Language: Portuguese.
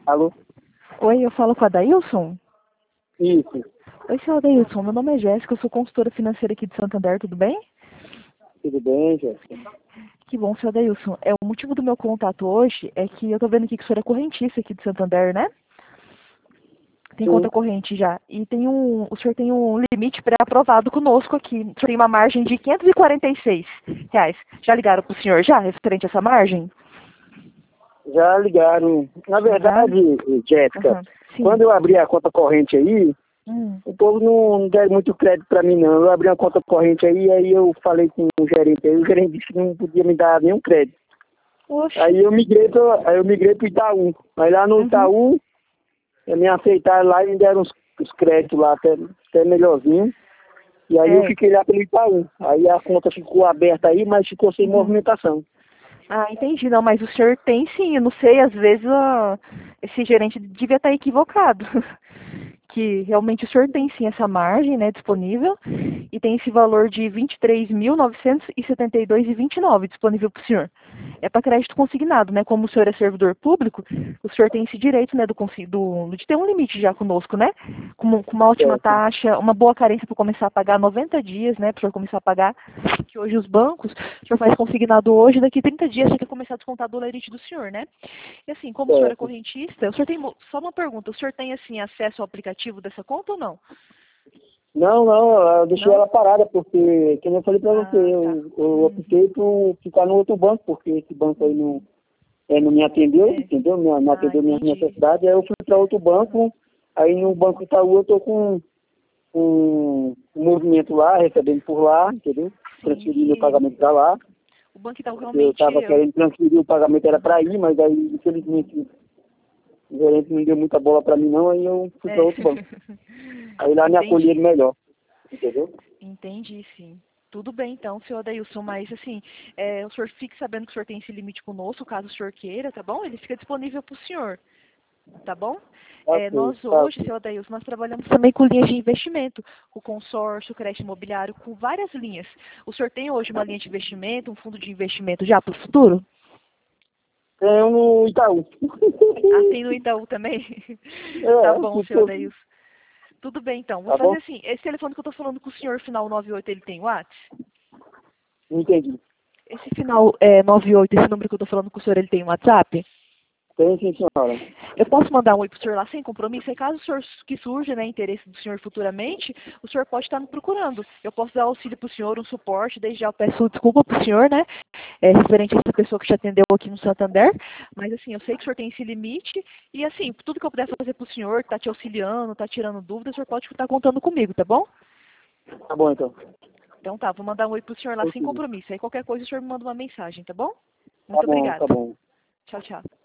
Alô? Oi, eu falo com a Dailson? Isso, Oi, senhor Dailson, meu nome é Jéssica, eu sou consultora financeira aqui de Santander, tudo bem? tudo bem, Jéssica? Que bom, senhor Dailson. O motivo do meu contato hoje é que eu tô vendo aqui que o senhor é correntista aqui de Santander, né? Tem Sim. conta corrente já. E o senhor tem um limite pré-aprovado conosco aqui. O senhor tem uma margem de R$ 546. Já ligaram pro senhor já, referente a essa margem? Já ligaram. Na Já? verdade, Jéssica, Aham, sim. quando eu abri a conta corrente aí, Hum. o povo não deram muito crédito pra mim, não. Eu abri uma conta corrente aí eu falei com o gerente aí, o gerente disse que não podia me dar nenhum crédito. Oxe. Aí eu migrei pro Itaú. Aí lá no Uhum. Itaú, me aceitaram lá e me deram os créditos lá até melhorzinho. E aí eu É. fiquei lá pelo Itaú. Aí a conta ficou aberta aí, mas ficou sem Uhum. movimentação. Ah, entendi. Não, mas o senhor tem sim. Eu não sei, às vezes esse gerente devia estar equivocado. Que realmente o senhor tem sim essa margem, né, disponível. E tem esse valor de 23.972,29 disponível para o senhor. É para crédito consignado, né? Como o senhor é servidor público, o senhor tem esse direito, né, de ter um limite já conosco, né? Com uma ótima Certo. taxa, uma boa carência para começar a pagar 90 dias, né? Para o senhor começar a pagar, que hoje os bancos, o senhor faz consignado hoje, daqui 30 dias você quer começar a descontar do lerite do senhor, né? E assim, como o senhor é Certo. correntista, o senhor tem, só uma pergunta, o senhor tem assim acesso ao aplicativo dessa conta ou não? Não, não, eu deixei Não? ela parada, porque, como eu falei pra você, Ah, tá. eu optei por ficar no outro banco, porque esse banco aí não me atendeu, É. entendeu? Não Ah, atendeu minhas entendi. necessidades, aí eu fui para outro banco, aí no Banco Itaú eu tô com um movimento lá, recebendo por lá, entendeu? Sim, Transferi meu e pagamento para lá, o Banco Itaú eu realmente. estava querendo transferir o pagamento, era para ir, mas aí, infelizmente, o gerente não deu muita bola para mim não, aí eu fui para É. outro banco. Aí lá me acolheram Entendi. melhor, entendeu? Entendi, sim. Tudo bem, então, senhor Adailson, mas assim, o senhor fique sabendo que o senhor tem esse limite conosco, caso o senhor queira, tá bom? Ele fica disponível para o senhor, tá bom? Ok, Nós tá hoje, ok. senhor Adailson, nós trabalhamos também com linhas de investimento, com consórcio, crédito imobiliário, com várias linhas. O senhor tem hoje uma linha de investimento, um fundo de investimento já para o futuro? Tem um no Itaú. Ah, tem no Itaú também? Tá É, bom, se senhor for, Adailson. Tudo bem, então. Vou tá fazer bom? assim, esse telefone que eu tô falando com o senhor, final 98, ele tem WhatsApp? Entendi. Esse final 98, esse número que eu tô falando com o senhor, ele tem WhatsApp? Tem sim, senhora. Eu posso mandar um oi pro senhor lá sem compromisso? E caso o senhor que surja, né, interesse do senhor futuramente, o senhor pode estar me procurando. Eu posso dar auxílio pro senhor, um suporte, desde já eu peço desculpa pro senhor, né, referente a essa pessoa que te atendeu aqui no Santander, mas assim, eu sei que o senhor tem esse limite, e assim, tudo que eu puder fazer pro senhor, tá te auxiliando, tá tirando dúvidas, o senhor pode estar contando comigo, tá bom? Tá bom, então. Então tá, vou mandar um oi pro senhor lá sem Ok. compromisso. Aí qualquer coisa o senhor me manda uma mensagem, tá bom? Tá Muito bom, obrigada. tá bom. Tchau, tchau.